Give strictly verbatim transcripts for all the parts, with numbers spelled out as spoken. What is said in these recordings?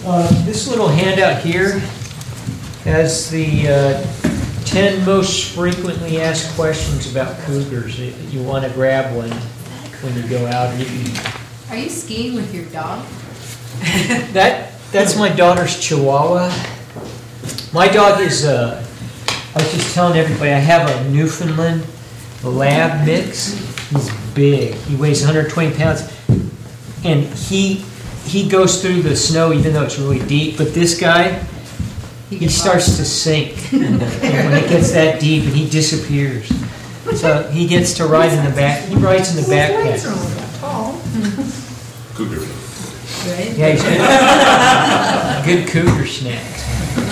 Uh, this little handout here has the uh, ten most frequently asked questions about cougars. You want to grab one when you go out. You can... Are you skiing with your dog? that That's my daughter's Chihuahua. My dog is, uh, I was just telling everybody, I have a Newfoundland Lab mix. He's big. He weighs one hundred twenty pounds. And he he goes through the snow even though it's really deep. But this guy, he starts to sink when it gets that deep, and he disappears. So he gets to ride in the back. He rides in the backpack. Cougar. Right? Yeah, he's good, good cougar snacks.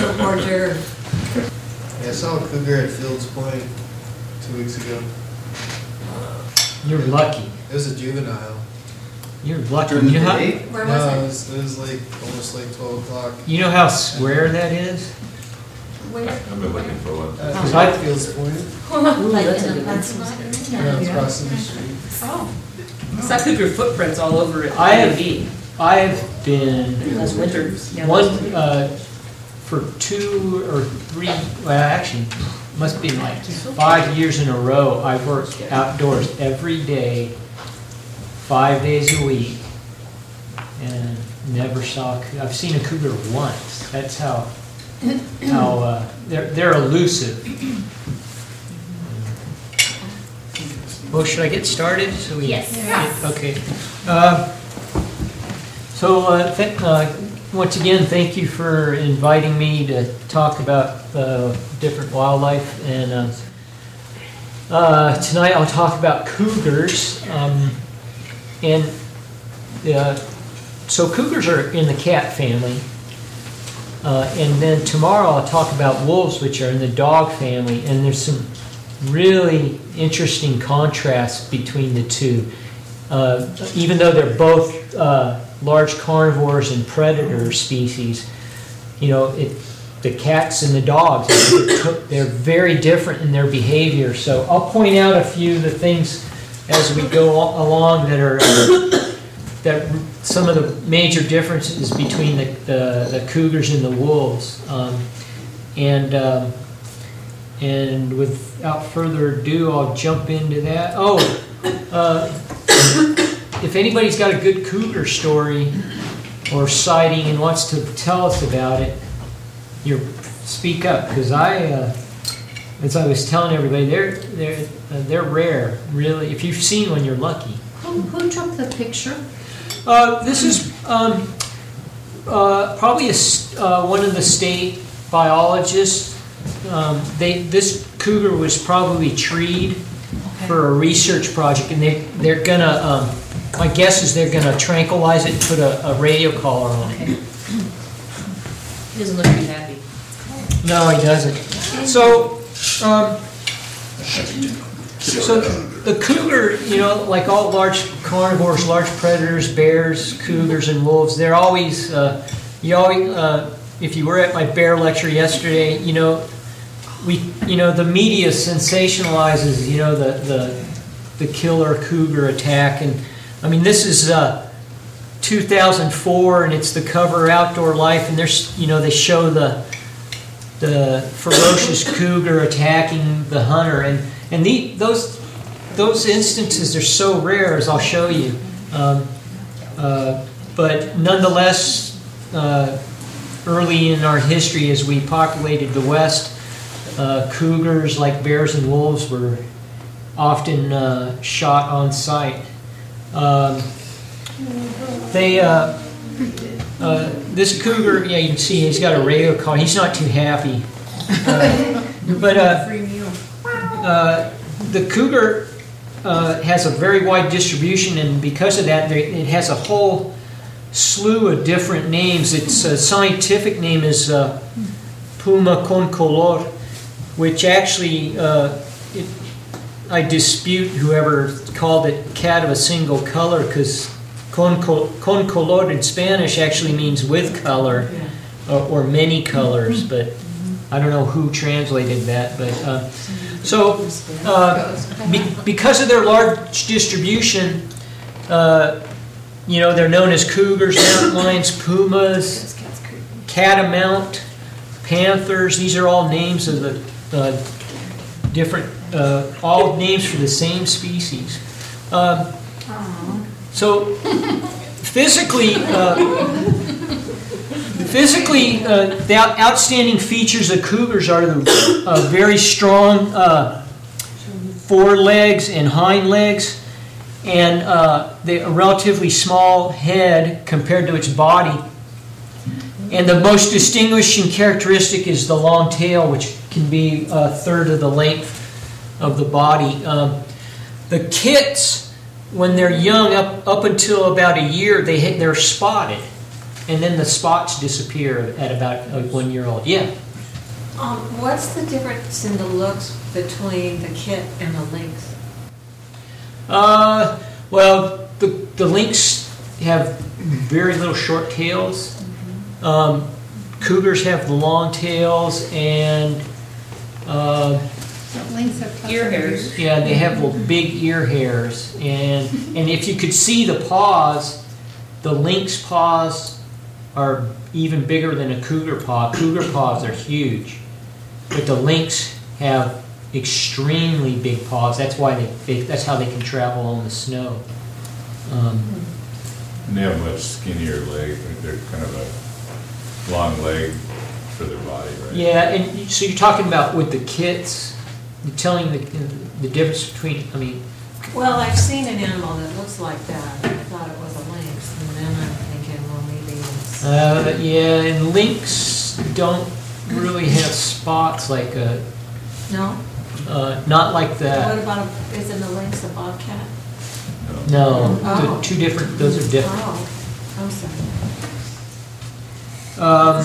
Yeah, I saw a cougar at Fields Point two weeks ago. You're lucky. It was a juvenile. You're lucky. During the You know how, day? Where no, was it it? was, it was like almost like twelve o'clock. you know how square that is? Where? I've been looking for one. Uh, I- at Fields Point. Like in a parking lot? Yeah, it's crossing the street. Oh. I took your footprints all over it. I have, I've been Those winter. yeah, one those- uh, for two or three. Well, actually, must be like five years in a row. I worked outdoors every day, five days a week, and never saw. a cou- I've seen a cougar once. That's how how uh, they're they're elusive. Well, should I get started? So we, Yes. Yeah, okay. Uh, so, uh, th uh, once again, thank you for inviting me to talk about uh, different wildlife. And uh, uh, tonight I'll talk about cougars. Um, and uh, so cougars are in the cat family. Uh, and then tomorrow I'll talk about wolves, which are in the dog family. And there's some really interesting contrast between the two. Uh, even though they're both uh, large carnivores and predator species, you know, it, the cats and the dogs, they're very different in their behavior. So I'll point out a few of the things as we go along that are uh, that some of the major differences between the, the, the cougars and the wolves. Um, and um, And without further ado, I'll jump into that. Oh, uh, if anybody's got a good cougar story or sighting and wants to tell us about it, you speak up, because I, uh, as I was telling everybody, they're they're uh, they're rare, really. If you've seen one, you're lucky. Who, who took the picture? Uh, this is um, uh, probably a, s- uh, one of the state biologists. Um, they this cougar was probably treed Okay. for a research project, and they they're gonna. Um, my guess is they're gonna tranquilize it and put a, a radio collar on it. He doesn't look too happy. No, he doesn't. So, um, so the cougar, you know, like all large carnivores, large predators, bears, cougars, and wolves, they're always. Uh, you always. Uh, if you were at my bear lecture yesterday, you know. We, you know, the media sensationalizes, you know, the the, the killer cougar attack, and I mean, this is uh, two thousand four, and it's the cover of Outdoor Life, and there's, you know, they show the the ferocious cougar attacking the hunter, and and the, those those instances are so rare, as I'll show you, um, uh, but nonetheless, uh, early in our history, as we populated the West. Uh, cougars, like bears and wolves, were often uh, shot on sight. Um, they, uh, uh, this cougar, yeah, you can see he's got a radio collar. He's not too happy. Uh, but uh, uh, the cougar uh, has a very wide distribution, and because of that, they, it has a whole slew of different names. Its uh, scientific name is uh, Puma concolor, which actually, uh, it, I dispute whoever called it cat of a single color, because concolor in Spanish actually means with color, or, or many colors, but I don't know who translated that. But uh, so, uh, be, because of their large distribution, uh, you know, they're known as cougars, mountain lions, pumas, catamount, panthers. These are all names of the uh, different, uh, all names for the same species. Um, so physically, uh, physically, uh, the outstanding features of cougars are the uh, very strong uh, forelegs and hind legs, and uh, the a relatively small head compared to its body. And the most distinguishing characteristic is the long tail, which can be a third of the length of the body. Um, the kits, when they're young, up up until about a year, they hit, they're spotted, and then the spots disappear at about uh, one year old. Yeah. Um, what's the difference in the looks between the kit and the lynx? Uh, well, the the lynx have very little short tails. Um, cougars have the long tails, and uh, Ear hairs. yeah, they have little big ear hairs. And and if you could see the paws, the lynx paws are even bigger than a cougar paw. Cougar paws are huge, but the lynx have extremely big paws. That's why they, they that's how they can travel on the snow. Um, And they have a much skinnier leg. They're kind of a long leg for their body, right? Yeah, and so you're talking about with the kits, you're telling the the difference between. I mean, Well, I've seen an animal that looks like that. I thought it was a lynx, and then I'm thinking, well, maybe it's... uh, yeah, and lynx don't really have spots like a, No? uh, not like What that. about, a- isn't a lynx a bobcat? No, Oh. the two different. Those are different. Oh, I'm sorry. Um,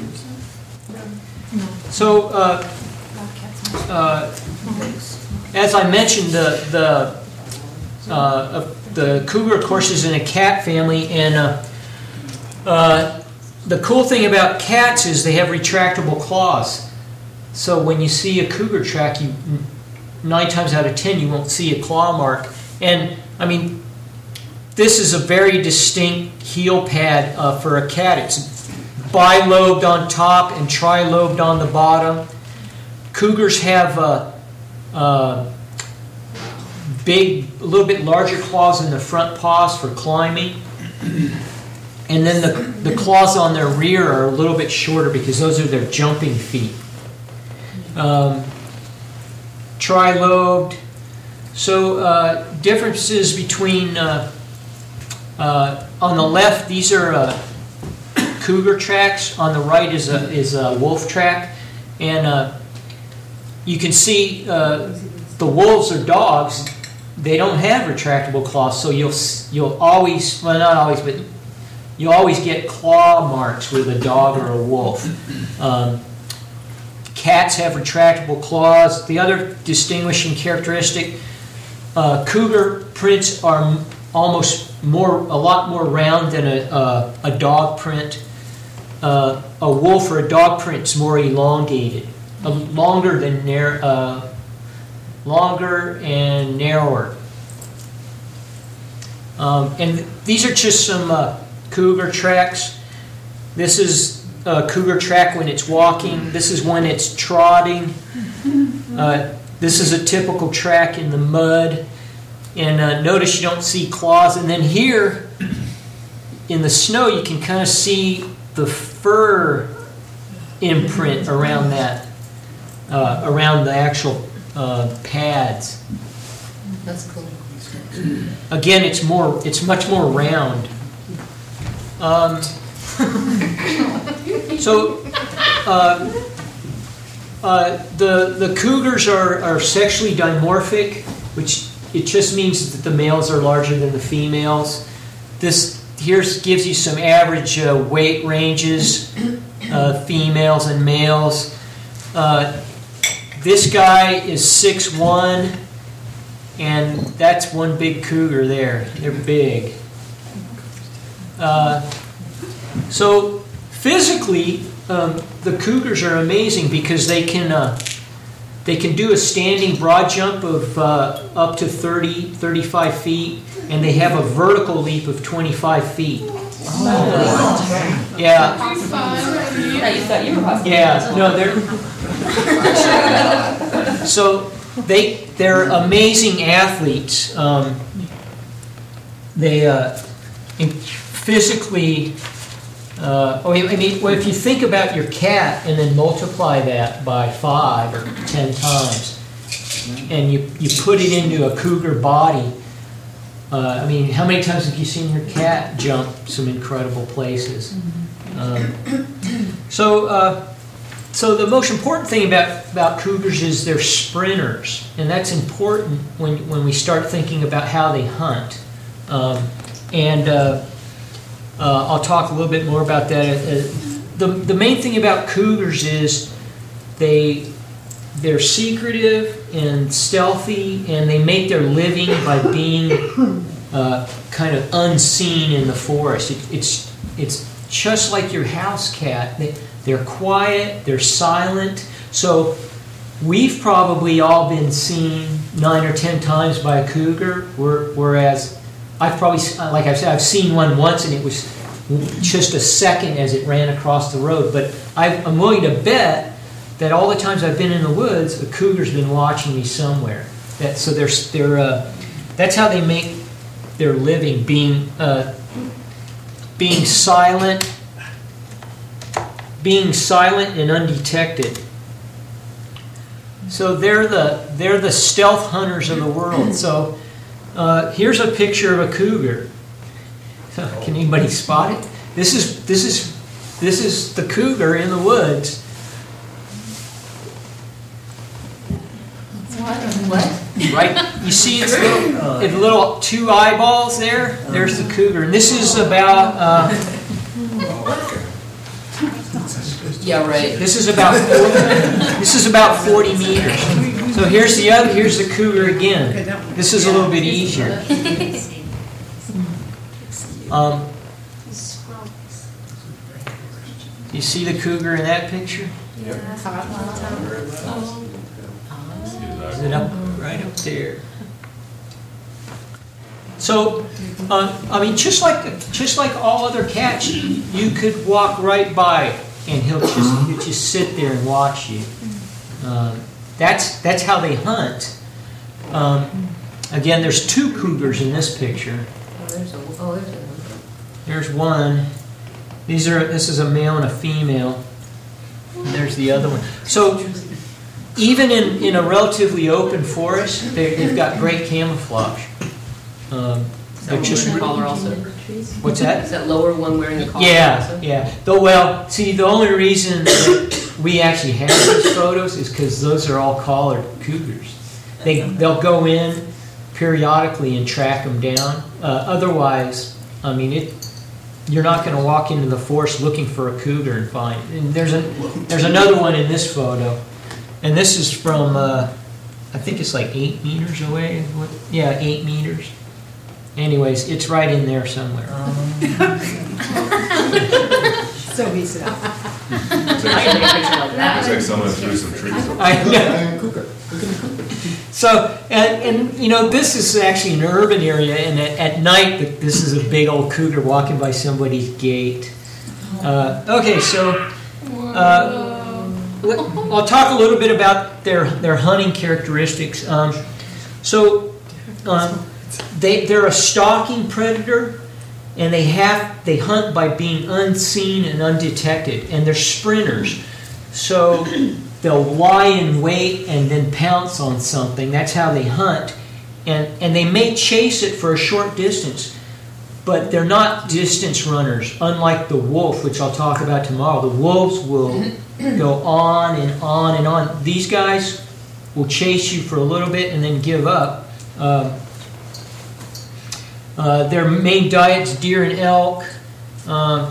No, so. Uh, bobcats aren't. uh, As I mentioned, the the uh, uh, the cougar, of course, is in a cat family, and uh, uh, the cool thing about cats is they have retractable claws. So when you see a cougar track, you nine times out of ten you won't see a claw mark. And I mean, this is a very distinct heel pad uh, for a cat. It's bilobed on top and trilobed on the bottom. Cougars have uh, uh, big, a little bit larger claws in the front paws for climbing. And then the, the claws on their rear are a little bit shorter because those are their jumping feet. Um, trilobed. So uh, differences between, uh, uh, on the left, these are uh, cougar tracks. On the right is a, is a wolf track. And uh, you can see uh, the wolves or dogs, they don't have retractable claws, so you'll you'll always, well, not always, but you always get claw marks with a dog or a wolf. Um, cats have retractable claws. The other distinguishing characteristic, uh, cougar prints are m- almost more, a lot more round than a a, a dog print. Uh, a wolf or a dog print is more elongated. Uh, longer than narrow, uh, longer and narrower. Um, and th- these are just some uh, cougar tracks. This is a cougar track when it's walking. This is when it's trotting. Uh, this is a typical track in the mud. And uh, notice you don't see claws. And then here, in the snow, you can kind of see the fur imprint around that. Uh, around the actual uh, pads. That's cool. Again, it's more, it's much more round. Um, so, uh, uh, the the cougars are, are sexually dimorphic, which it just means that the males are larger than the females. This here gives you some average uh, weight ranges, uh, females and males. Uh, This guy is six one, and that's one big cougar there. They're big. Uh, so physically, um, the cougars are amazing because they can uh, they can do a standing broad jump of uh, up to thirty, thirty-five feet, and they have a vertical leap of twenty-five feet. Yeah, Yeah, you thought you were possible. yeah, no, they're, so they, they're amazing athletes. Um, they, uh, in- physically, uh, oh, I mean, well, if you think about your cat and then multiply that by five or ten times, and you, you put it into a cougar body, uh, I mean, how many times have you seen your cat jump some incredible places? Um, so, uh, so the most important thing about, about cougars is they're sprinters, and that's important when, when we start thinking about how they hunt. Um, and uh, uh, I'll talk a little bit more about that. Uh, the, the main thing about cougars is they, they're secretive and stealthy, and they make their living by being uh, kind of unseen in the forest. It, it's, it's just like your house cat. They, they're quiet, they're silent. So we've probably all been seen nine or ten times by a cougar, whereas I've probably, like I said, I've seen one once and it was just a second as it ran across the road. But I, I'm willing to bet that all the times I've been in the woods, a cougar's been watching me somewhere. That, so they're, they're, uh, that's how they make their living, being, uh, being silent, being silent and undetected. So they're the they're the stealth hunters of the world. So uh, here's a picture of a cougar. Can anybody spot it? This is this is this is the cougar in the woods. What? Right, you see its little, its little two eyeballs there? There's the cougar. And this is about, uh, Yeah, right. this is about, this is about forty meters. So here's the other, here's the cougar again. This is a little bit easier. Um, you see the cougar in that picture? Is it up, right up there? So, uh, I mean, just like just like all other cats, you could walk right by and he'll just he'll just sit there and watch you. Um, that's that's how they hunt. Um, again, there's two cougars in this picture. Oh, there's a, oh, there's a There's one. These are this is a male and a female. And there's the other one. So even in, in a relatively open forest, they, they've got great camouflage. Um, they're just collar also. what's that? Is that lower one wearing a collar Yeah, also? yeah. Though, well, see, the only reason that we actually have these photos is because those are all collared cougars. They they'll go in periodically and track them down. Uh, otherwise, I mean, it. You're not going to walk into the forest looking for a cougar and find. And there's a there's another one in this photo, and this is from uh, I think it's like eight meters away. What? Yeah, eight meters. Anyways, it's right in there somewhere. So easy. I can take a picture like that. Looks like someone threw some trees over. I know. So, and, and you know, this is actually an urban area, and at, at night, this is a big old cougar walking by somebody's gate. Uh, okay, so uh, let- I'll talk a little bit about their, their hunting characteristics. Um, so, um, they, they're a stalking predator, and they have they hunt by being unseen and undetected, and they're sprinters. So they'll lie in wait and then pounce on something. That's how they hunt. And, and they may chase it for a short distance, but they're not distance runners, unlike the wolf, which I'll talk about tomorrow. The wolves will go on and on and on. These guys will chase you for a little bit and then give up. Um, uh, their main diet's deer and elk. Um,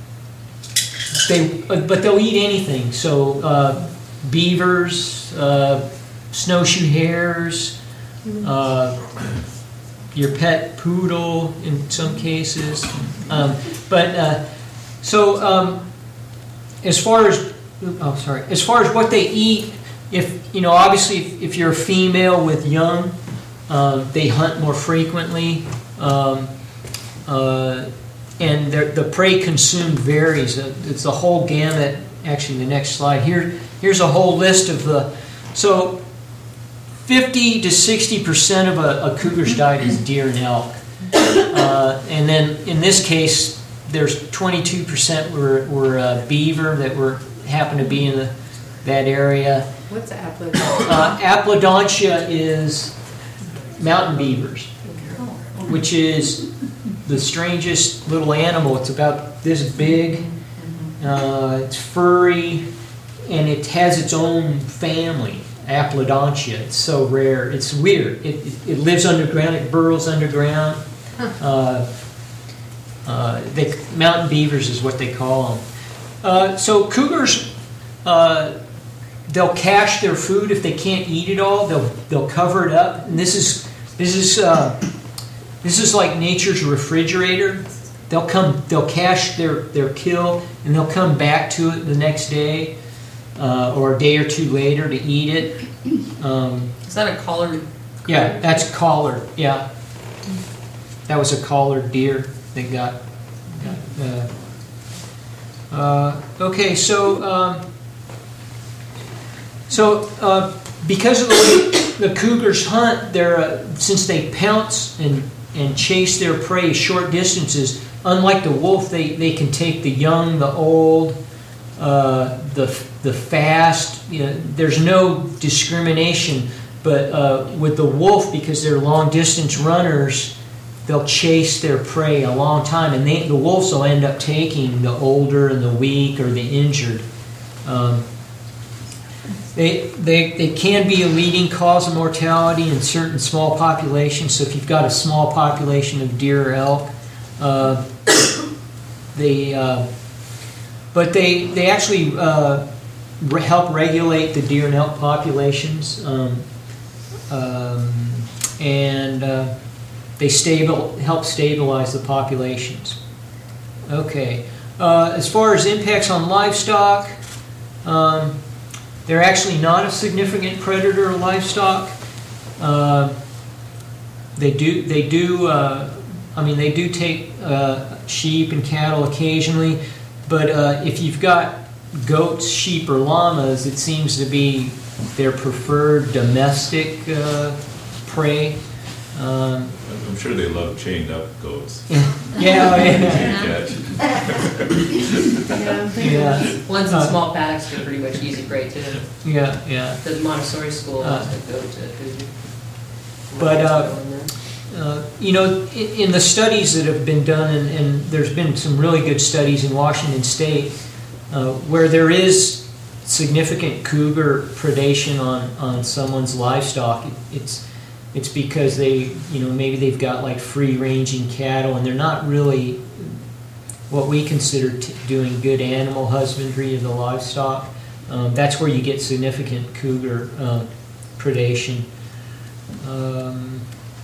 they, uh, but they'll eat anything. So uh, beavers, uh, snowshoe hares, uh, your pet poodle in some cases. Um, but uh, so um, as far as oh sorry, as far as what they eat, if you know, obviously if, if you're a female with young, uh, they hunt more frequently. Um, uh, and their- the prey consumed varies. Uh, It's a whole gamut. Actually, the next slide here. Here's a whole list of the. So, fifty to sixty percent of a, a cougar's diet is deer and elk, uh, and then in this case, there's twenty-two percent were were uh, beaver that were happened to be in the, that area. What's apple? Uh, Apledontia is mountain beavers, which is the strangest little animal. It's about this big. Uh, it's furry, and it has its own family, Apledontia. It's so rare. It's weird. It, it, it lives underground. It burrows underground. Uh, uh, they, mountain beavers is what they call them. Uh, so cougars, uh, they'll cache their food if they can't eat it all. They'll they'll cover it up. And this is this is uh, this is like nature's refrigerator. They'll come. They'll cache their, their kill, and they'll come back to it the next day, uh, or a day or two later to eat it. Um, Is that a collared? yeah, that's collared. Yeah, that was a collared deer that got. got uh, uh, okay, so um, so uh, because of the way the cougars hunt, they're uh, since they pounce and and chase their prey short distances. Unlike the wolf, they, they can take the young, the old, uh, the the fast. You know, there's no discrimination. But uh, with the wolf, because they're long distance runners, they'll chase their prey a long time, and they, the wolves will end up taking the older and the weak or the injured. Um, They, they, they can be a leading cause of mortality in certain small populations. So if you've got a small population of deer or elk, uh, they, uh, but they, they actually uh, re- help regulate the deer and elk populations, um, um, and uh, they stable, help stabilize the populations. Okay. Uh, as far as impacts on livestock, um, they're actually not a significant predator of livestock. Uh, they do, they do. Uh, I mean, they do take uh, sheep and cattle occasionally, but uh, if you've got goats, sheep, or llamas, it seems to be their preferred domestic uh, prey. Um, I'm sure they love chained up goats. yeah, yeah, Catch. yeah, Ones in Uh, small paddocks are pretty much easy prey too. yeah, yeah. The Montessori school Uh, wants to go to food. But, uh, Uh, you know, in, in the studies that have been done, and, and there's been some really good studies in Washington State, uh, where there is significant cougar predation on, on someone's livestock. It, it's it's because they, you know, maybe they've got like free-ranging cattle, and they're not really what we consider t- doing good animal husbandry of the livestock. Um, that's where you get significant cougar uh, predation. Um,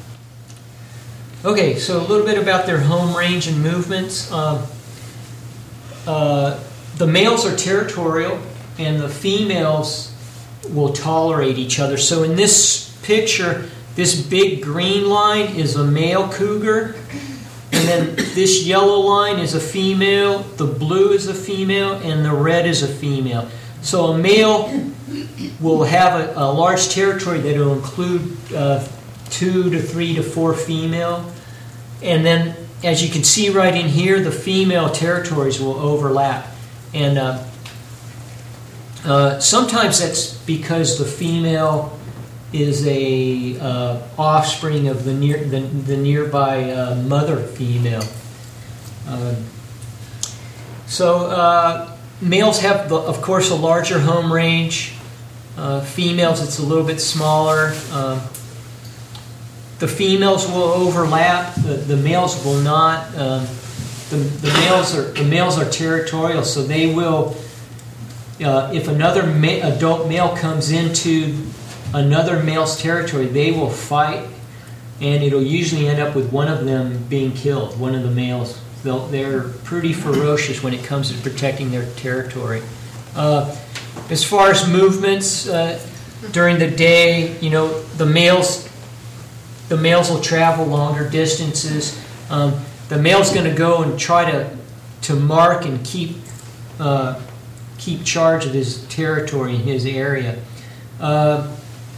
Okay, so a little bit about their home range and movements. Uh, uh, the males are territorial, and the females will tolerate each other. So in this picture, this big green line is a male cougar, and then this yellow line is a female, the blue is a female, and the red is a female. So a male will have a, a large territory that will include uh, two to three to four female. And then, as you can see right in here, the female territories will overlap. And uh, uh, sometimes that's because the female is a uh, offspring of the near the, the nearby uh, mother female. Uh, so uh, males have, the, of course, a larger home range. Uh, females, it's a little bit smaller. Uh, The females will overlap. The, the males will not. Um, the, the males are the males are territorial, so they will. Uh, if another ma- adult male comes into another male's territory, they will fight, and it'll usually end up with one of them being killed. One of the males. They'll, they're pretty ferocious when it comes to protecting their territory. Uh, as far as movements uh, during the day, you know, the males. The males will travel longer distances. Um, the male's going to go and try to to mark and keep uh, keep charge of his territory in his area. Uh,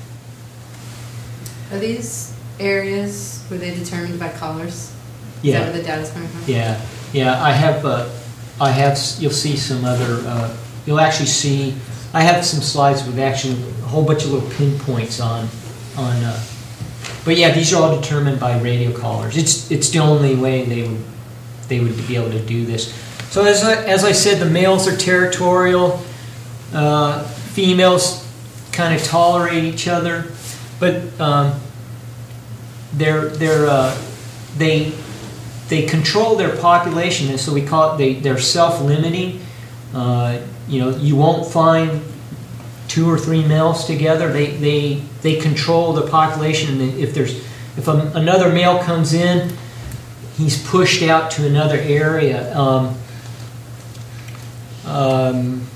Are these areas, were they determined by collars? yeah. Is that where the data's coming from? Yeah, yeah. I have, uh, I have. s- You'll see some other. Uh, you'll actually see. I have some slides with actually a whole bunch of little pinpoints on, on. Uh, but yeah, these are all determined by radio collars. It's it's the only way they would they would be able to do this. So as I, as I said, the males are territorial. Uh, females kind of tolerate each other, but um, they're they're uh, they. They control their population, and so we call it, they, they're self-limiting. Uh, you know, you won't find two or three males together. They, they, they control the population, and if there's, if a, another male comes in, he's pushed out to another area. Um, um,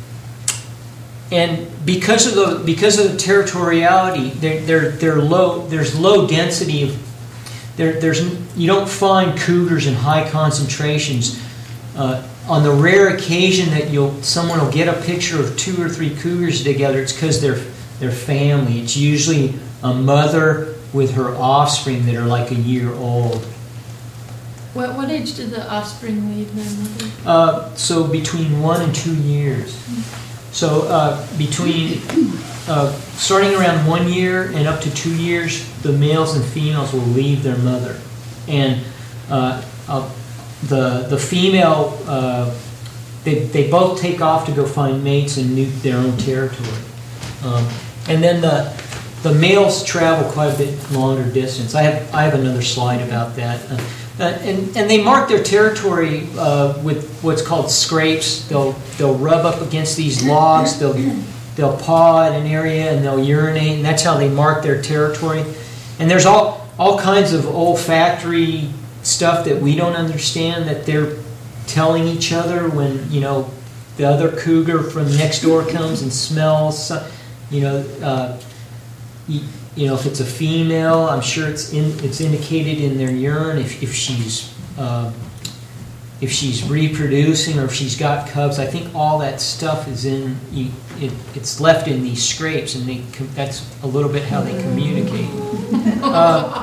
and because of the because of the territoriality, they're, they're, they're low. There's low density of There, there's you don't find cougars in high concentrations. Uh, on the rare occasion that you'll someone will get a picture of two or three cougars together, it's because they're they're family. It's usually a mother with her offspring that are like a year old. What what age did the offspring leave their mother? Uh, so between one and two years. So uh, between uh, starting around one year and up to two years, the males and females will leave their mother, and uh, uh, the the female uh, they they both take off to go find mates and nuke their own territory, um, and then the the males travel quite a bit longer distance. I have I have another slide about that. Uh, Uh, and, and they mark their territory uh, with what's called scrapes. They'll they'll rub up against these logs. They'll they'll paw at an area and they'll urinate, and that's how they mark their territory. And there's all all kinds of olfactory stuff that we don't understand that they're telling each other when you know the other cougar from next door comes and smells. You know. Uh, you, You know, if it's a female, I'm sure it's in, it's indicated in their urine if, if she's uh, if she's reproducing or if she's got cubs. I think all that stuff is in it, it's left in these scrapes, and they that's a little bit how they communicate. Uh,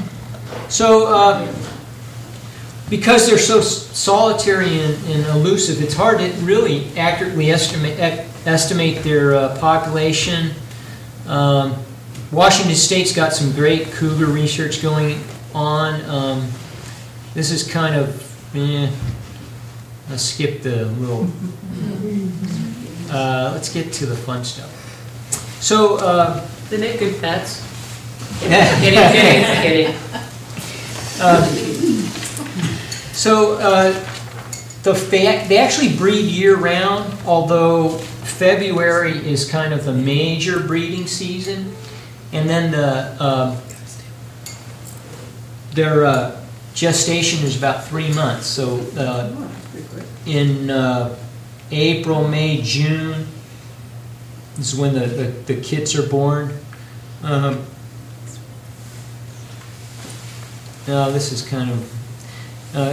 so uh, because they're so solitary and, and elusive, it's hard to really accurately estimate estimate their uh, population. Um, Washington State's got some great cougar research going on. Um, this is kind of, eh, let's skip the little, uh, let's get to the fun stuff. So, uh, The net good pets. Kidding, kidding, kidding. uh, so uh, the, they, they actually breed year-round, although February is kind of the major breeding season. And then the uh, their uh, gestation is about three months. So uh, in uh, April, May, June is when the, the, the kits are born. Um, no, this is kind of uh,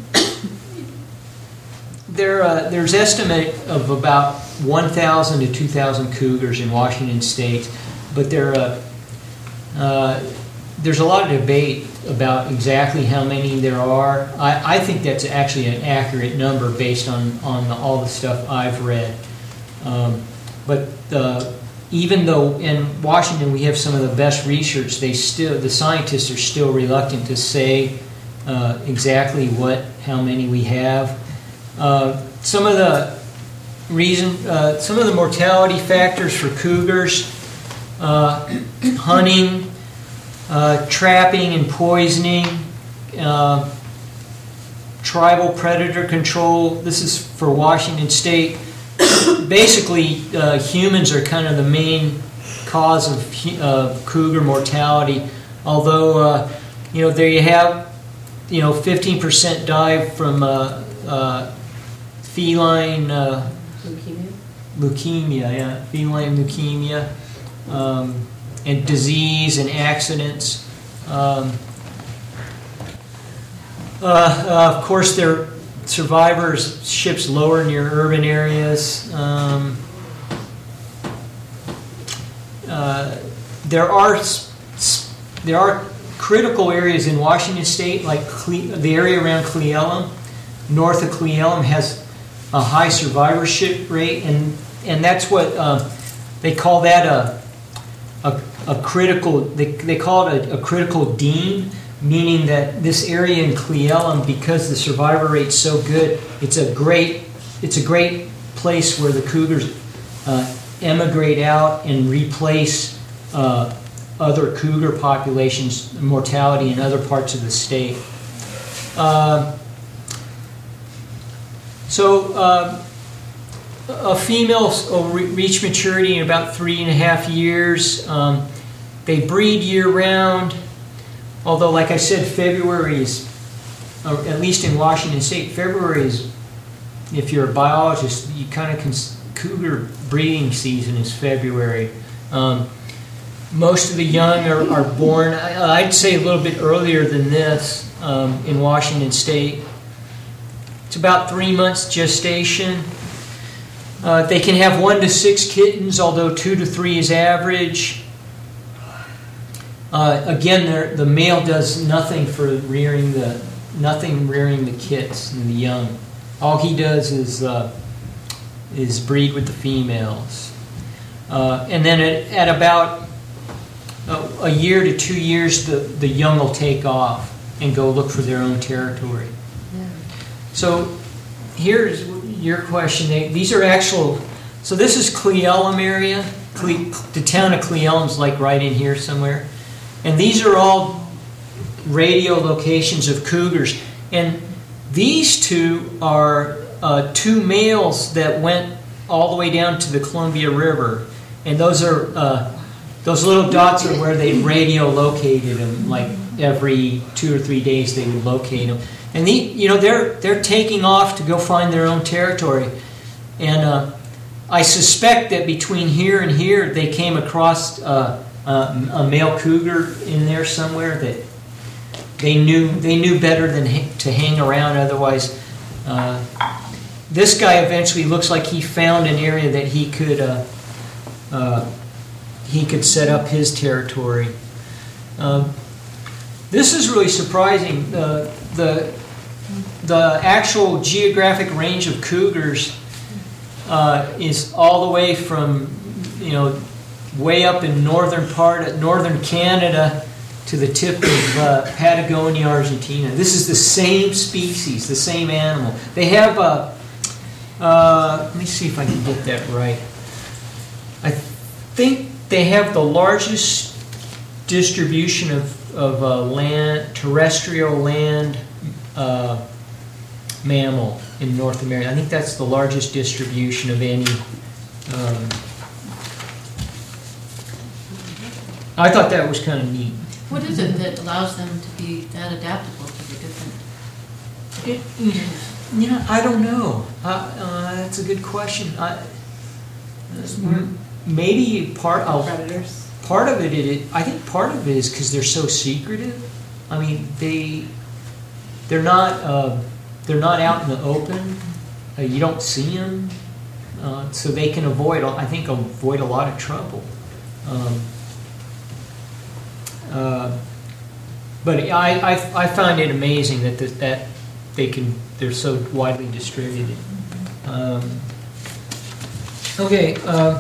there. Uh, there's estimate of about one thousand to two thousand cougars in Washington State. But there, uh, uh, there's a lot of debate about exactly how many there are. I, I think that's actually an accurate number based on, on the, all the stuff I've read. Um, but uh, even though in Washington we have some of the best research, they still the scientists are still reluctant to say uh, exactly what how many we have. Uh, some of the reason, uh, some of the mortality factors for cougars. Uh, hunting, uh, trapping and poisoning, uh, tribal predator control. This is for Washington State. Basically, uh, humans are kind of the main cause of uh, cougar mortality. Although, uh, you know, there you have, you know, fifteen percent die from uh, uh, feline uh, Leukemia? leukemia. Yeah, feline leukemia. Um, and disease and accidents. Um, Uh, uh, of course, their survivors ships lower near urban areas. Um, uh, there are s- s- there are critical areas in Washington State, like Cle- the area around Cle Elum, north of Cle Elum, has a high survivorship rate, and and that's what uh, they call that a a, a critical. They they call it a, a critical dean, meaning that this area in Cle Elum, because the survivor rate's so good, it's a great it's a great place where the cougars uh, emigrate out and replace uh, other cougar populations, mortality in other parts of the state. Uh, so uh, a female will re- reach maturity in about three and a half years. Um, they breed year-round, although, like I said, February is, or at least in Washington State, February is, if you're a biologist, you kind of cons- cougar breeding season is February. Um, most of the young are, are born, I, I'd say a little bit earlier than this um, in Washington State. It's about three months gestation. Uh, they can have one to six kittens, although two to three is average. Uh, again, the male does nothing for rearing the nothing rearing the kits and the young. All he does is uh, is breed with the females, uh, and then at, at about a, a year to two years, the the young will take off and go look for their own territory. Yeah. So here's your question. They, these are actual. So this is Cle Elum area. Cle, the town of Cle Elum's like right in here somewhere. And these are all radio locations of cougars. And these two are uh, two males that went all the way down to the Columbia River. And those are uh, those little dots are where they radio located them. Like every two or three days, they would locate them. And the, you know they're they're taking off to go find their own territory. And uh, I suspect that between here and here, they came across Uh, Uh, a male cougar in there somewhere that they knew they knew better than ha- to hang around. Otherwise, uh, this guy eventually looks like he found an area that he could uh, uh, he could set up his territory. Um, this is really surprising. The the the actual geographic range of cougars uh, is all the way from you know. way up in northern part of northern Canada to the tip of uh, Patagonia, Argentina. This is the same species, the same animal. They have a, uh, let me see if I can get that right. I think they have the largest distribution of, of uh, land, terrestrial land uh, mammal in North America. I think that's the largest distribution of any um, I thought that was kind of neat. What is it that allows them to be that adaptable to the different? It, you know, I don't know. Uh, uh, that's a good question. I, m- maybe part of Predators. part of it, it. I think part of it is because they're so secretive. I mean, they they're not uh, they're not out in the open. Uh, you don't see them, uh, so they can avoid. I think avoid a lot of trouble. Um, Uh, but I, I I find it amazing that the, that they can they're so widely distributed. Um, okay, uh,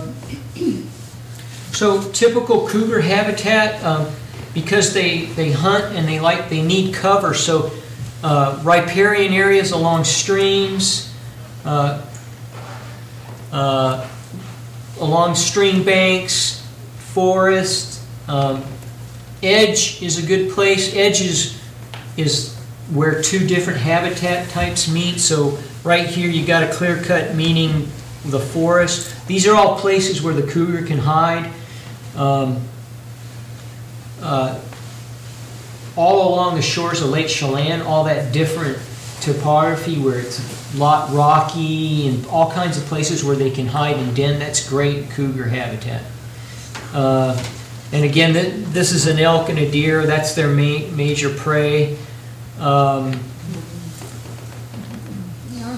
so typical cougar habitat um, because they, they hunt and they like they need cover. So uh, riparian areas along streams, uh, uh, along stream banks, forests. Um, Edge is a good place. Edge is, is where two different habitat types meet. So right here you got a clear cut meaning the forest. These are all places where the cougar can hide. Um, uh, all along the shores of Lake Chelan, all that different topography where it's a lot rocky and all kinds of places where they can hide and den. That's great cougar habitat. Uh, And again, th- this is an elk and a deer. That's their ma- major prey. Um,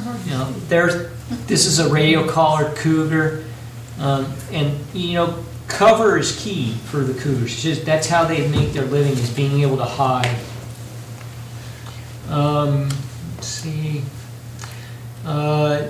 You know, there's, this is a radio collared cougar, um, and you know, cover is key for the cougars. It's just that's how they make their living, is being able to hide. Um, let's see. Uh,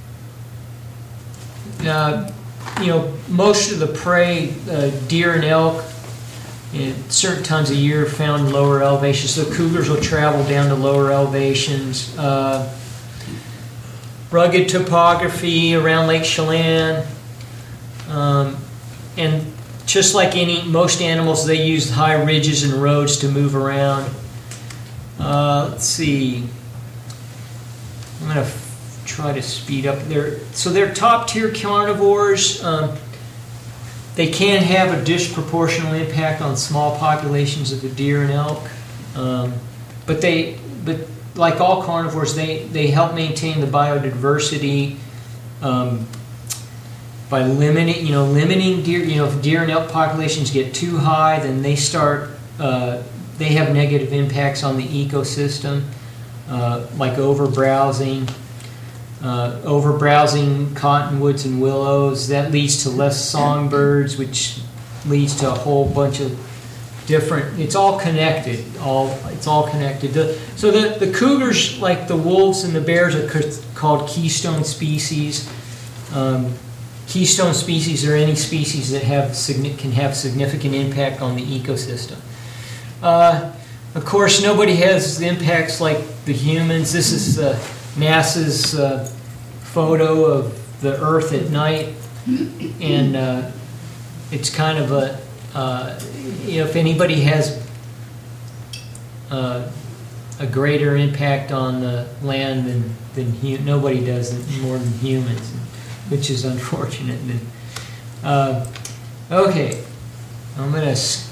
uh, you know, most of the prey, uh, deer and elk, at certain times of year, found in lower elevations. So cougars will travel down to lower elevations. Uh, rugged topography around Lake Chelan, um, and just like any most animals, they use high ridges and roads to move around. Uh, let's see. I'm going to f- try to speed up there. So they're top tier carnivores. Um, they can have a disproportional impact on small populations of the deer and elk, um, but they, but like all carnivores, they, they help maintain the biodiversity um, by limiting, you know, limiting deer. You know, if deer and elk populations get too high, then they start. Uh, they have negative impacts on the ecosystem, uh, like overbrowsing. Uh, overbrowsing cottonwoods and willows, that leads to less songbirds, which leads to a whole bunch of different. It's all connected. All it's all connected. The, so the the cougars, like the wolves and the bears, are c- called keystone species. Um, keystone species are any species that have signi- can have significant impact on the ecosystem. Uh, of course, nobody has impacts like the humans. This is uh, NASA's uh, photo of the Earth at night, and uh, it's kind of a, uh, you know, if anybody has uh, a greater impact on the land than, than hu- nobody does it more than humans, which is unfortunate. Uh, okay, I'm going to,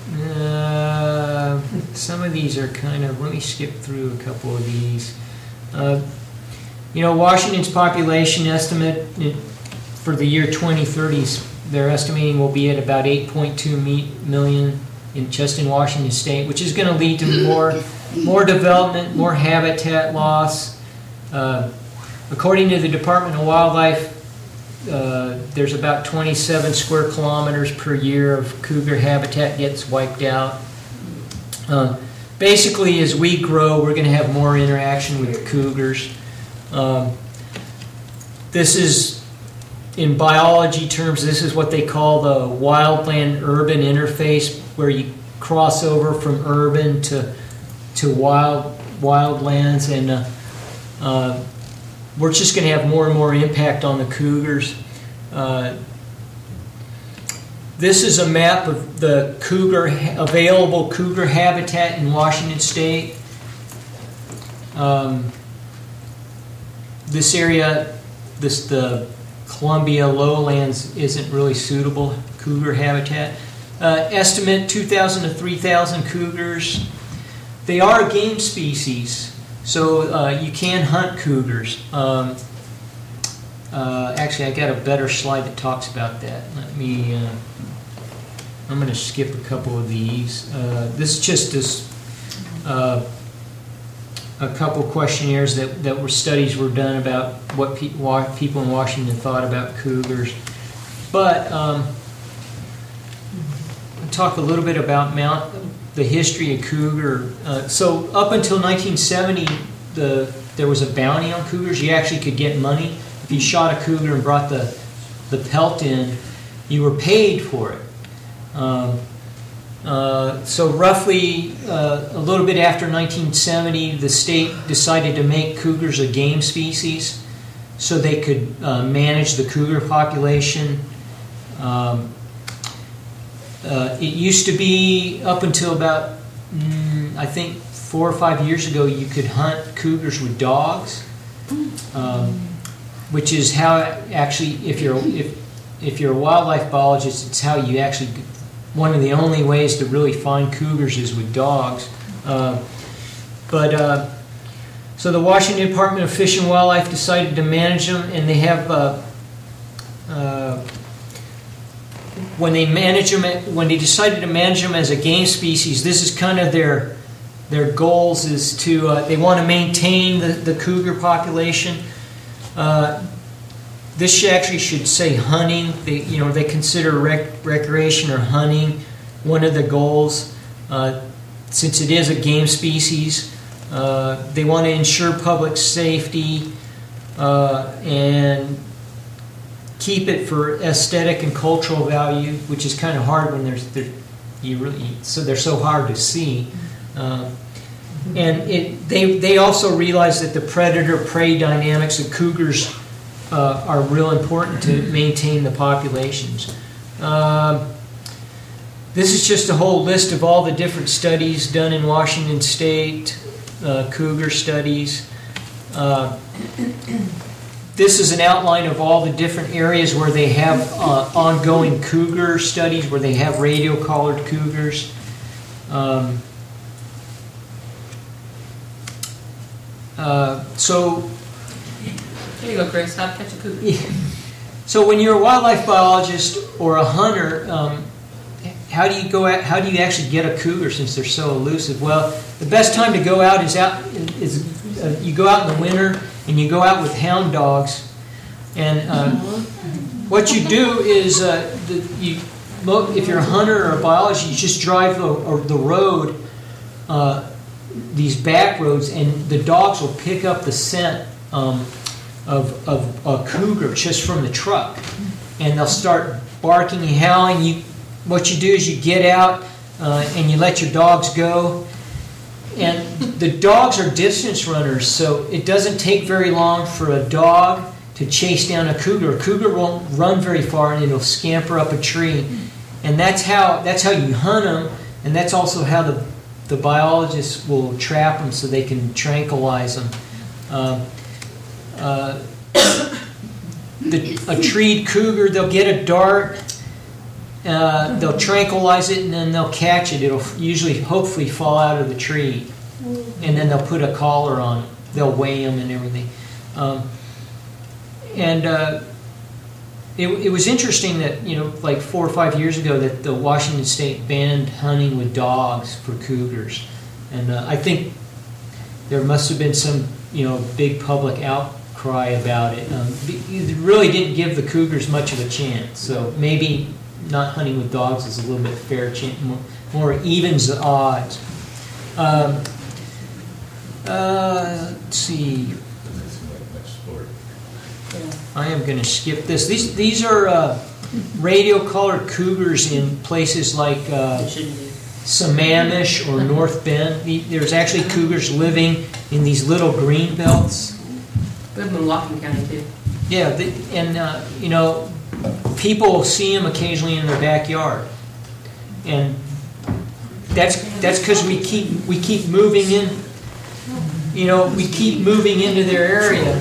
uh, some of these are kind of, let me skip through a couple of these. Uh, you know, Washington's population estimate for the year twenty thirty, they're estimating will be at about eight point two million in just in Washington State, which is going to lead to more, more development, more habitat loss. Uh, according to the Department of Wildlife, uh, there's about twenty-seven square kilometers per year of cougar habitat gets wiped out. Uh, Basically, as we grow, we're going to have more interaction with cougars. Um, this is, in biology terms, this is what they call the wildland-urban interface, where you cross over from urban to to wild wildlands, and uh, uh, we're just going to have more and more impact on the cougars. Uh, This is a map of the cougar available cougar habitat in Washington State. Um, this area, this the Columbia lowlands, isn't really suitable cougar habitat. Uh, estimate two thousand to three thousand cougars. They are a game species, so uh, you can hunt cougars. Um, uh, actually, I got a better slide that talks about that. Let me. Uh, I'm going to skip a couple of these. Uh, this is just this, uh, a couple questionnaires that, that were studies were done about what pe- wa- people in Washington thought about cougars. But um, I'll talk a little bit about Mount, the history of cougar. Uh, so up until nineteen seventy, the there was a bounty on cougars. You actually could get money if you shot a cougar and brought the the pelt in. You were paid for it. Um, uh, so roughly uh, a little bit after nineteen seventy, the state decided to make cougars a game species so they could uh, manage the cougar population. Um, uh, it used to be up until about, mm, I think, four or five years ago, you could hunt cougars with dogs, um, which is how actually, if you're if if you're a wildlife biologist, it's how you actually. One of the only ways to really find cougars is with dogs. Uh, but uh, so the Washington Department of Fish and Wildlife decided to manage them, and they have uh, uh, when they manage them, when they decided to manage them as a game species. This is kind of their their goals is to uh, they want to maintain the, the cougar population, Uh, this should actually should say hunting. They, you know, they consider rec- recreation or hunting one of the goals. Uh, since it is a game species, uh, they want to ensure public safety uh, and keep it for aesthetic and cultural value, which is kind of hard when there's there, you really so they're so hard to see. Um, and it they they also realize that the predator-prey dynamics of cougars uh, are real important to maintain the populations. Um, this is just a whole list of all the different studies done in Washington State, uh, cougar studies. Uh, This is an outline of all the different areas where they have uh, ongoing cougar studies, where they have radio-collared cougars. Um, uh, so, Here you go, Chris. How to catch a cougar. so when you're a wildlife biologist or a hunter, um, how do you go out? How do you actually get a cougar since they're so elusive? Well, the best time to go out is out is uh, you go out in the winter. And you go out with hound dogs, and uh, what you do is, uh, the, you, if you're a hunter or a biologist, you just drive the, or the road, uh, these back roads, and the dogs will pick up the scent um, of, of a cougar just from the truck, and they'll start barking and howling. You, what you do is you get out uh, and you let your dogs go. And the dogs are distance runners, so it doesn't take very long for a dog to chase down a cougar. A cougar won't run very far, and it'll scamper up a tree. And that's how that's how you hunt them, and that's also how the the biologists will trap them so they can tranquilize them. Um, uh, the, a treed cougar, they'll get a dart. Uh, they'll tranquilize it and then they'll catch it. It'll usually, hopefully, fall out of the tree, and then they'll put a collar on it. They'll weigh them and everything. Um, and uh, it, it was interesting that, you know, like four or five years ago, that the Washington State banned hunting with dogs for cougars, and uh, I think there must have been some, you know, big public outcry about it. Um, it really didn't give the cougars much of a chance, so maybe not hunting with dogs is a little bit fair chance, more, more evens the odds. Um, uh, let's see. I am going to skip this. These these are uh, radio-collared cougars in places like uh, Sammamish or North Bend. There's actually cougars living in these little green belts. We have them in Whatcom County too. Yeah, the, and uh, you know, people will see them occasionally in their backyard, and that's that's because we keep we keep moving in. You know, we keep moving into their area.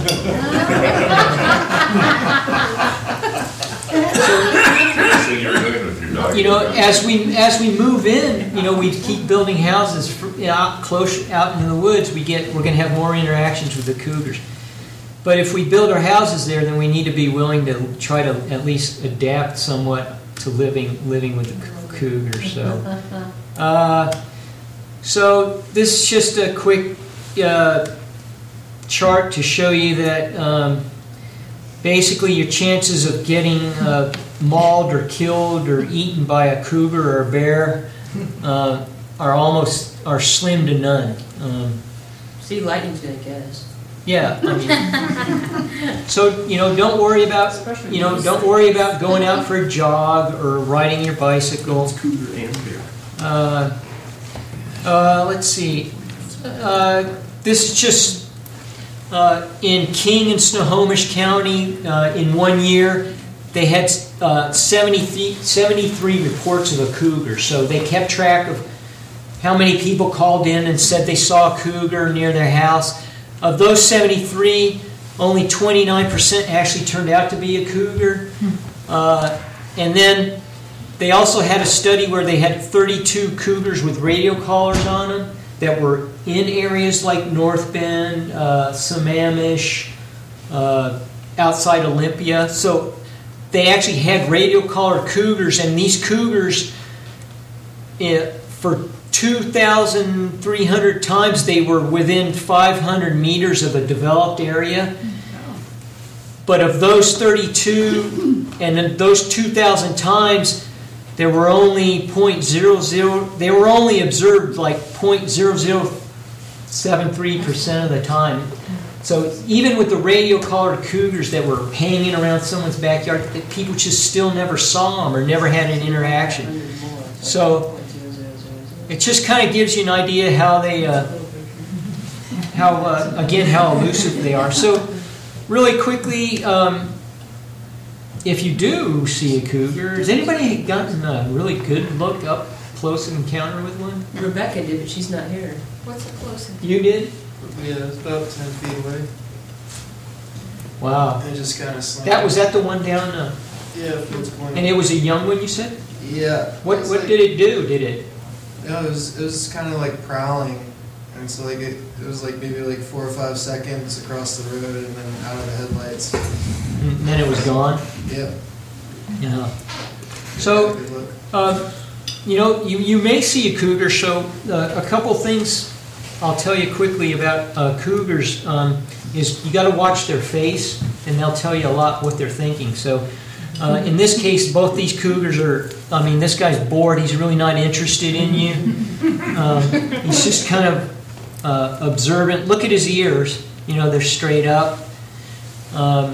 So you're living with your dog. You know, as we as we move in, you know, we keep building houses for, you know, out close out in the woods. We get we're going to have more interactions with the cougars. But if we build our houses there, then we need to be willing to try to at least adapt somewhat to living living with the cougar. So, uh, so this is just a quick uh, chart to show you that um, basically your chances of getting uh, mauled or killed or eaten by a cougar or a bear uh, are almost are slim to none. Um, See, lightning's gonna get us. Yeah, I mean, so you know, don't worry about you know, don't worry about going out for a jog or riding your bicycle. Cougar and bear. Uh, uh, let's see. Uh, this is just uh, in King and Snohomish County. Uh, in one year, they had uh, seventy-three, seventy-three reports of a cougar. So they kept track of how many people called in and said they saw a cougar near their house. Of those seventy-three, only twenty-nine percent actually turned out to be a cougar. Uh, and then they also had a study where they had thirty-two cougars with radio collars on them that were in areas like North Bend, uh, Sammamish, uh, outside Olympia. So they actually had radio collared cougars, and these cougars, uh, for two thousand three hundred times they were within five hundred meters of a developed area. but of those thirty-two, and then those two thousand times, there were only point zero zero. They were only observed like point zero zero seven three percent of the time. So even with the radio-collared cougars that were hanging around someone's backyard, that people just still never saw them or never had an interaction. So it just kind of gives you an idea how they, uh, how uh, again, how elusive they are. So really quickly, um, if you do see a cougar, has anybody gotten a really good look up close encounter with one? Rebecca did, but she's not here. What's a close? You did? Yeah, it's about ten feet away. Wow. And it just kind of slammed. That was that the one down, uh, Yeah, Fields Point. and it was a young one, you said? Yeah. What It's what like- did it do? Did it? No, it was it was kind of like prowling, and so like it, it was like maybe like four or five seconds across the road, and then out of the headlights. And then it was gone. Yep. Yeah. So, Good look. uh, you know, you, you may see a cougar. So, uh, a couple things I'll tell you quickly about uh, cougars um, is you got to watch their face, and they'll tell you a lot what they're thinking. So, uh, in this case, both these cougars are. I mean, this guy's bored. He's really not interested in you. Um, he's just kind of uh, observant. Look at his ears. You know, they're straight up. Um,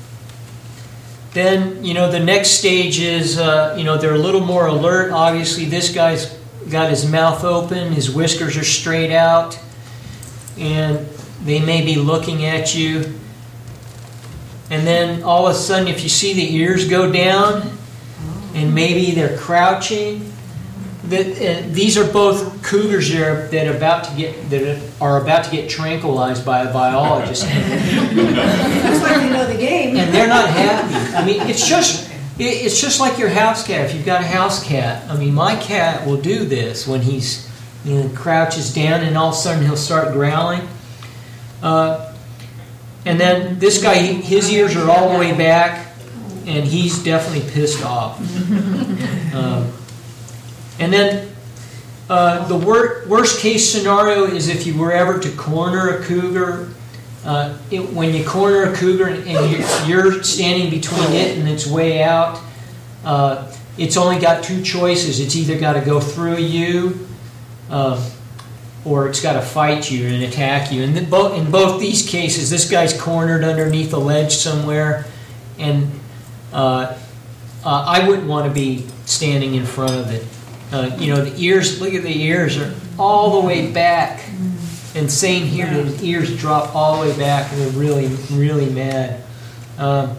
Then, you know, the next stage is, uh, you know, they're a little more alert. Obviously, this guy's got his mouth open, his whiskers are straight out, and they may be looking at you. And then all of a sudden, if you see the ears go down, and maybe they're crouching, that uh, these are both cougars that are, that are about to get that are about to get tranquilized by a biologist. Looks like they know the game. And they're not happy. I mean, it's just it- it's just like your house cat. If you've got a house cat, I mean, my cat will do this when he's you know crouches down, and all of a sudden he'll start growling. Uh, and then this guy, his ears are all the way back, and he's definitely pissed off. Um, and then uh, the wor- worst case scenario is if you were ever to corner a cougar. Uh, it, when you corner a cougar and you're, you're standing between it and its way out, uh, it's only got two choices. It's either got to go through you, uh, or it's got to fight you and attack you. And the, bo- in both these cases, this guy's cornered underneath a ledge somewhere, and uh, uh, I wouldn't want to be standing in front of it. Uh, you know, the ears. Look at the ears are all the way back. And same here, the ears drop all the way back, and they're really, really mad. Um,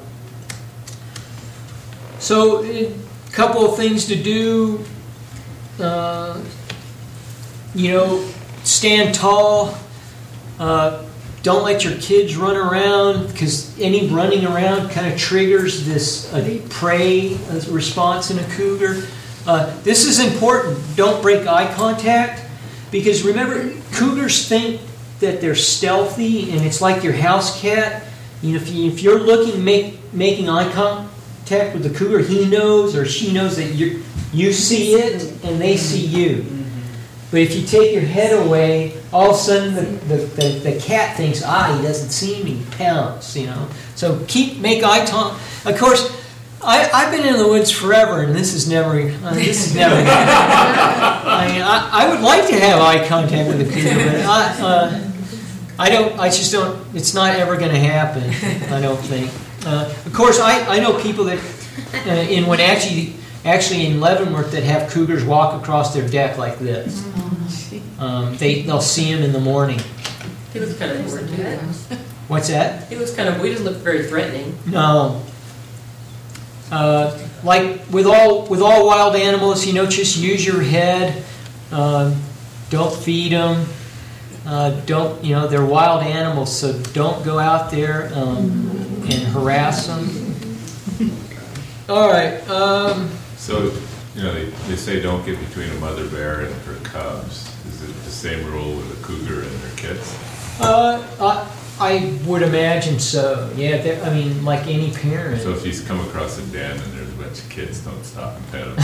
so, a couple of things to do. Uh, you know, stand tall. Uh, don't let your kids run around, because any running around kind of triggers this uh, prey response in a cougar. Uh, this is important. Don't break eye contact, because remember, cougars think that they're stealthy, and it's like your house cat. You know, if, you, if you're looking, make, making eye contact with the cougar, he knows or she knows that you you see it and they see you. But if you take your head away, all of a sudden the, the, the, the cat thinks, ah, he doesn't see me, pounce, you know. So keep, make eye contact. Of course, I, I've been in the woods forever, and this is never, uh, this is never I mean, I, I would like to have eye contact with a cougar, but I, uh, I don't, I just don't, it's not ever going to happen, I don't think. Uh, of course, I, I know people that, uh, in Wenatchee, actually in Leavenworth, that have cougars walk across their deck like this. Um, they, they'll see them in the morning. He looks kind of bored too. What's that? He looks kind of, he doesn't look very threatening. No. Uh, like with all with all wild animals, you know, just use your head. Uh, don't feed them. Uh, don't you know they're wild animals, so don't go out there um, and harass them. All right. Um, So, you know, they, they say don't get between a mother bear and her cubs. Is it the same rule with a cougar and their kids? uh, I, I would imagine so. Yeah. they're- I mean, like any parent. So if you come across a den and there's a bunch of kids, don't stop and pet them.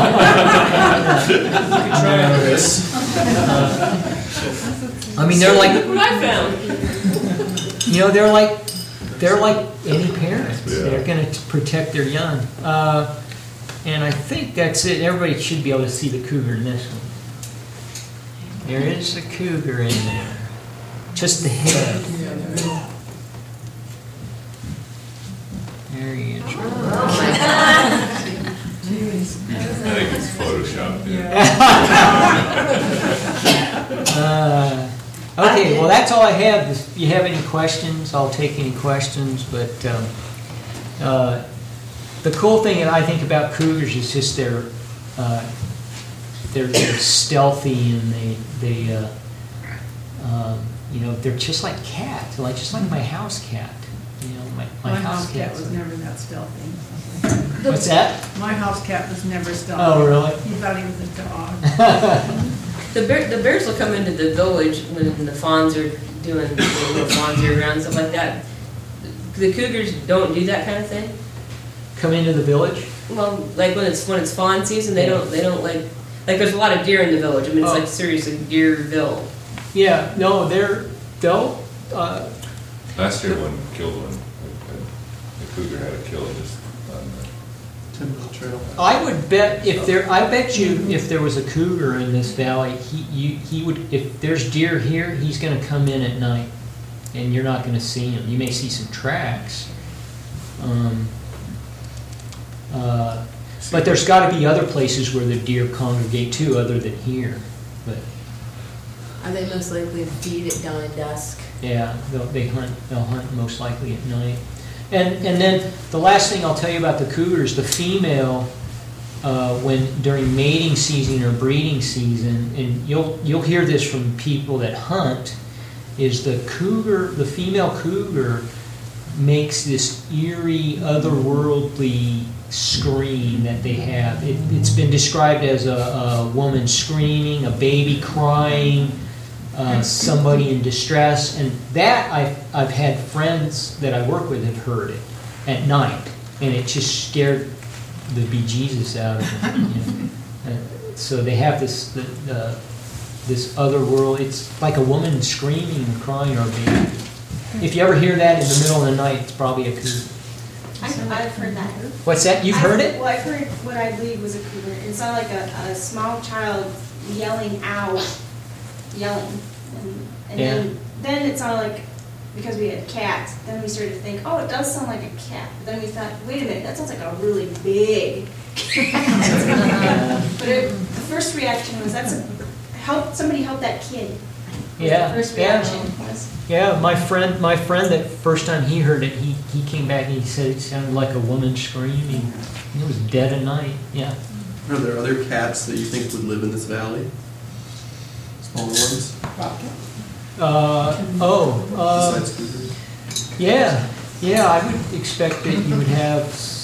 Try this. I mean, they're like Look what I found. you know they're like they're like any parents. Yeah. They're going to protect their young. Uh, and I think that's it. Everybody should be able to see the cougar in this one. There is a cougar in there. Just the head. There he is. I think it's photoshopped. Yeah. Uh, okay, well, that's all I have. If you have any questions, I'll take any questions. But um, uh, the cool thing that I think about cougars is just they're uh, they're, they're stealthy and they they uh, um, you know they're just like cats, like just like my house cat. You know, my, my, My house, house cat cat's was like- never that stealthy. What's that? My house cat was never stealthy. Oh, really? He thought he was a dog. The bear, the bears will come into the village when the fawns are doing, the little fawns are around, stuff like that. The cougars don't do that kind of thing. Come into the village? Well, like when it's, when it's fawn season, they Yeah. don't, they don't like, like there's a lot of deer in the village. I mean, it's Oh. like seriously Deerville. Yeah, no, they're they'll. Uh, Last year one killed one. The cougar had a kill just on the. Timber Trail. I would bet if there, I bet you if there was a cougar in this valley, he, you, he would, if there's deer here, he's gonna come in at night and you're not gonna see him. You may see some tracks. Um, uh, but there's gotta be other places where the deer congregate too, other than here. But Are they most likely to feed it down at dusk? yeah, they'll, they hunt, they'll hunt most likely at night. And, and then the last thing I'll tell you about the cougars, the female, uh, when during mating season or breeding season, and you'll you'll hear this from people that hunt, is the cougar, the female cougar, makes this eerie, otherworldly scream that they have. It, it's been described as a, a woman screaming, a baby crying. Uh, somebody in distress, and that I've, I've had friends that I work with have heard it at night, and it just scared the bejesus out of them. You know? uh, so they have this the, the, this other world. It's like a woman screaming and crying or a baby. If you ever hear that in the middle of the night, it's probably a cougar. I've, I've heard that. What's that? You've heard I've- it? Well, I've heard what I believe was a cougar. It sounded like a, a small child yelling out, yelling. And, and Yeah. then, then it sounded like, because we had cats, then we started to think, oh, it does sound like a cat. But then we thought, wait a minute, that sounds like a really big cat. But it, the first reaction was, that's a, help, somebody help that kid. Was Yeah, The first yeah. reaction was. Yeah, my friend, my friend, that first time he heard it, he, he came back and he said it sounded like a woman screaming. It was dead of night. Yeah. Are there other cats that you think would live in this valley? Smaller ones? Uh, oh, uh, Besides cougars? yeah, yeah, I would expect that you would have,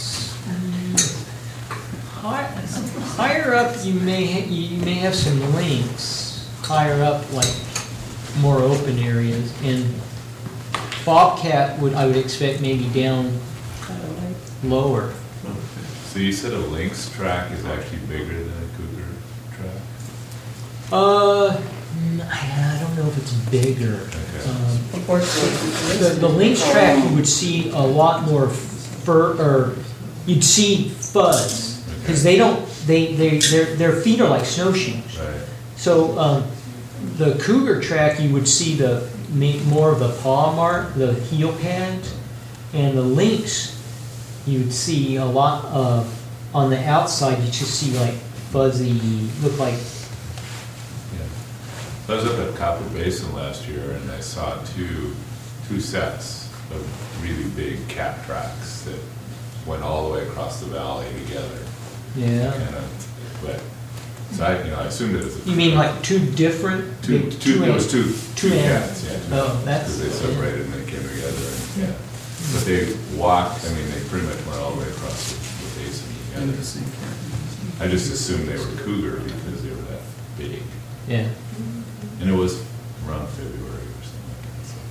hi- higher up, you may, ha- you may have some lynx, higher up, like more open areas, and bobcat would, I would expect maybe down lower. Okay. So you said a lynx track is actually bigger than a cougar track? Uh, n- I don't know if it's bigger. Okay. Um, The, the lynx track, you would see a lot more fur, or you'd see fuzz, because they don't, they, they, their, their feet are like snowshoes. Right. So, um, the cougar track, you would see the, ma- more of the paw mark, the heel pads, and the lynx, you would see a lot of, on the outside, you just see like fuzzy, look like, Yeah. I was up at Copper Basin last year and I saw two, two sets of really big cat tracks that went all the way across the valley together. yeah. Kind of, but, so I, you know, I assumed it was a. You mean like two different? Two, big- two, it was two, two two animals. cats, yeah. two- Oh, that's- Because they separated and they came together and, yeah. But they walked, I mean, they pretty much went all the way across the the basin And together. the same cat. I just assumed they were cougar because they were that big. Yeah. And it was around February or something like that, so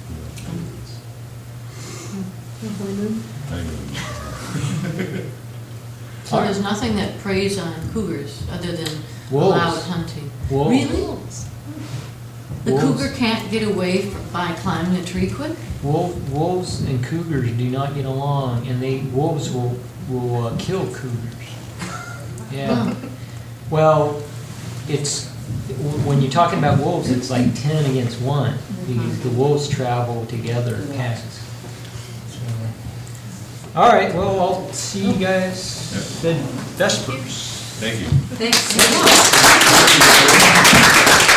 who knows? Honeymoon. So there's nothing that preys on cougars other than Wolves. loud hunting? Wolves. Really? The Wolves. cougar can't get away fr- by climbing a tree quick? wolf, wolves and cougars do not get along, and they, wolves will, will uh, kill cougars. Yeah. Well, it's, when you're talking about wolves, it's like ten against one, because the wolves travel together, packs. So, all right, well, I'll see you guys at Vespers. Thank you. Thanks so much.